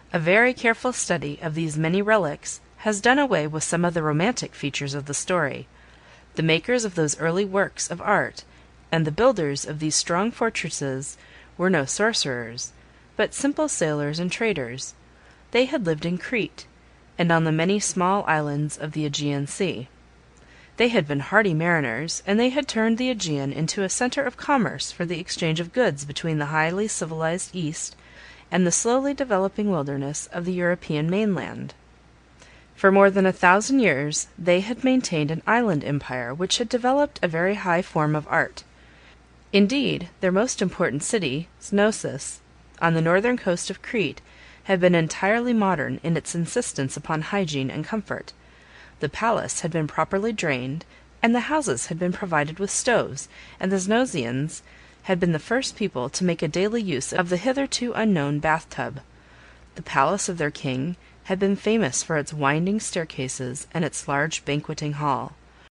A very careful study of these many relics has done away with some of the romantic features of the story. The makers of those early works of art, and the builders of these strong fortresses, were no sorcerers, but simple sailors and traders. They had lived in Crete, and on the many small islands of the Aegean Sea. They had been hardy mariners, and they had turned the Aegean into a centre of commerce for the exchange of goods between the highly civilized East and the slowly developing wilderness of the European mainland. For more than 1,000 years they had maintained an island empire which had developed a very high form of art. Indeed, their most important city, Snosus, on the northern coast of Crete, had been entirely modern in its insistence upon hygiene and comfort. The palace had been properly drained, and the houses had been provided with stoves, and the Snosians had been the first people to make a daily use of the hitherto unknown bath tub. The palace of their king had been famous for its winding staircases and its large banqueting hall.